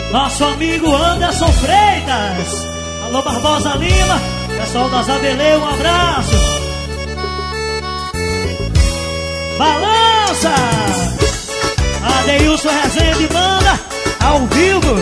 Nosso amigo Anderson Freitas. Alô, Barbosa Lima. Pessoal da Zabelê, um abraço. Balança! Adeilson Rezende Banda, ao vivo.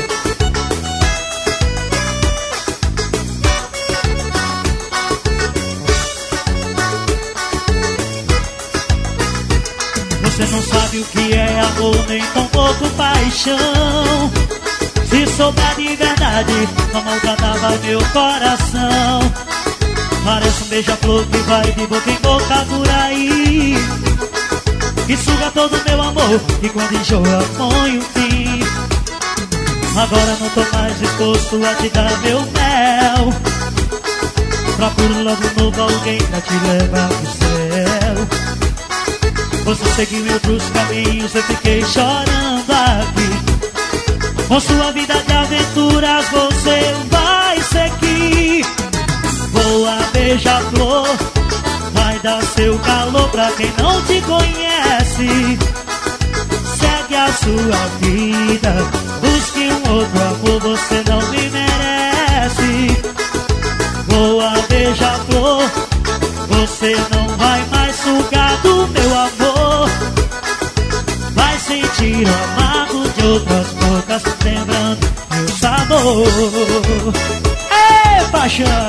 Você não sabe o que é amor, nem tão pouco paixão. Se souber de verdade, não maltratava meu coração. Parece um beija-flor que vai de boca em boca por aí, que suga todo meu amor e quando enjoa põe um fim. Agora não tô mais disposto a te dar meu mel. Procuro logo um novo alguém pra te levar pro céu. Você seguiu outros caminhos, eu fiquei chorando aqui. Com sua vida de aventuras você vai seguir. Voa, beija-flor, vai dar seu calor pra quem não te conhece. Segue a sua vida, busque um outro amor, você não me merece. Voa, beija-flor, você não vai mais sugar do meu amor. Vai sentir o amargo de outras bocas, lembrando meu sabor. Ei, paixão!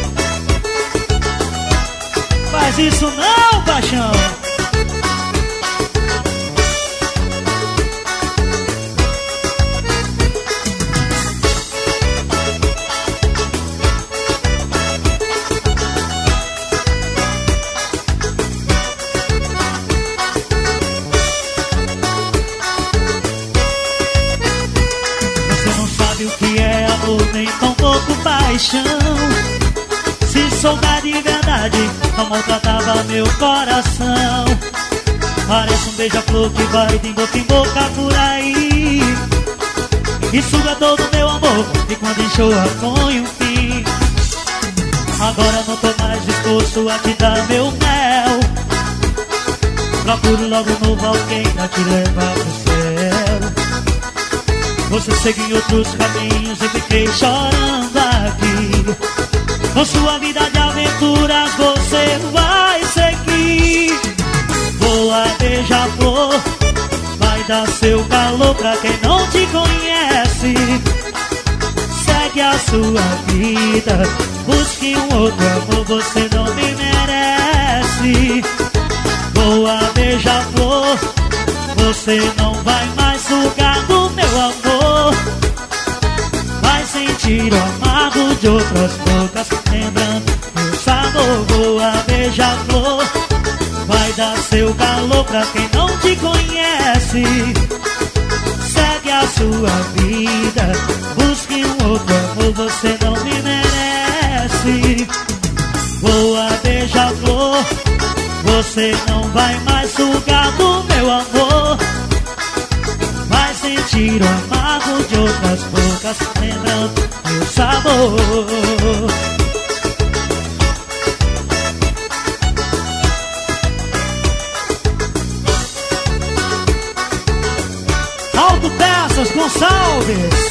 Faz isso não, paixão! Nem tão pouco paixão. Se souber de verdade, não maltratava meu coração. Parece um beija-flor que vai de boca em boca por aí, e suga todo meu amor e quando enjoa põe um fim. Agora não tô mais disposto a te dar meu mel. Procuro logo um novo alguém pra te levar pro céu. Você seguiu outros caminhos e fiquei chorando aqui. Com sua vida de aventuras você vai seguir. Voa, beija-flor, vai dar seu calor pra quem não te conhece. Segue a sua vida, busque um outro amor, você não me merece. Voa, beija-flor, você não vai mais sugar do meu amor. Vai sentir o amargo de outras bocas, lembrando meu sabor. Voa, beija-flor, vai dar seu calor pra quem não te conhece. Segue a sua vida, busque um outro amor, você não me merece. Voa, beija-flor, você não vai mais sugar do meu amor. Vai sentir o amargo de outras bocas, lembrando meu sabor. Alto Peças Gonçalves.